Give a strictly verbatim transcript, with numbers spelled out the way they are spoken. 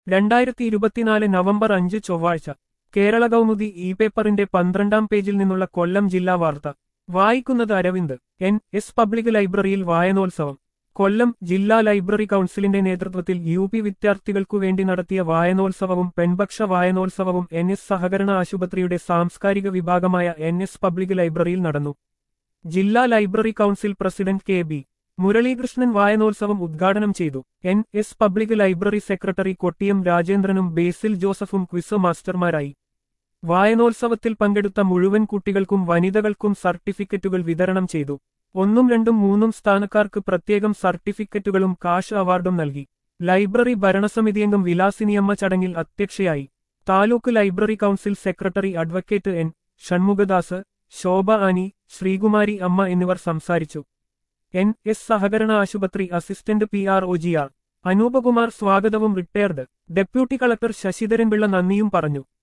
രണ്ടായിരത്തി ഇരുപത്തിനാല് നവംബർ അഞ്ച് ചൊവ്വാഴ്ച കേരള കൗമുദി ഇ പേപ്പറിന്റെ പന്ത്രണ്ടാം പേജിൽ നിന്നുള്ള കൊല്ലം ജില്ലാ വാർത്ത വായിക്കുന്നത് അരവിന്ദ്. എൻ എസ് പബ്ലിക് ലൈബ്രറിയിൽ വായനോത്സവം. കൊല്ലം ജില്ലാ ലൈബ്രറി കൗൺസിലിന്റെ നേതൃത്വത്തിൽ യു പി വിദ്യാർത്ഥികൾക്കു വേണ്ടി നടത്തിയ വായനോത്സവവും പെൺപക്ഷ വായനോത്സവവും എൻ എസ് സഹകരണ ആശുപത്രിയുടെ സാംസ്കാരിക വിഭാഗമായ എൻ എസ് പബ്ലിക് ലൈബ്രറിയിൽ നടന്നു. ജില്ലാ library council president K B Muraleekrishnan വായനോത്സവം ഉദ്ഘാടനം ചെയ്തു. N S public library secretary Kottiyam രാജേന്ദ്രനും ബേസിൽ ജോസഫും ക്വിസ് മാസ്റ്റർമാരായി. വായനോത്സവത്തിൽ പങ്കെടുത്ത മുഴുവൻ കുട്ടികൾക്കും വനിതകൾക്കും സർട്ടിഫിക്കറ്റുകൾ വിതരണം ചെയ്തു. ഒന്നും രണ്ടും മൂന്നും സ്ഥാനക്കാർക്ക് പ്രത്യേകം സർട്ടിഫിക്കറ്റുകളും കാഷ് അവാർഡും നൽകി. ലൈബ്രറി ഭരണസമിതിയംഗം വിലാസിനിയമ്മ ചടങ്ങിൽ അധ്യക്ഷയായി. Taluk library council secretary advocate N Shanmukhadas, Shobha Annie, Sreekumari Amma എന്നിവർ സംസാരിച്ചു. എൻ എസ് സഹകരണ ആശുപത്രി assistant P R O G R Anoopkumar സ്വാഗതവും റിട്ടയർഡ് ഡെപ്യൂട്ടി കളക്ടർ ശശിധരൻപിള്ള നന്ദിയും പറഞ്ഞു.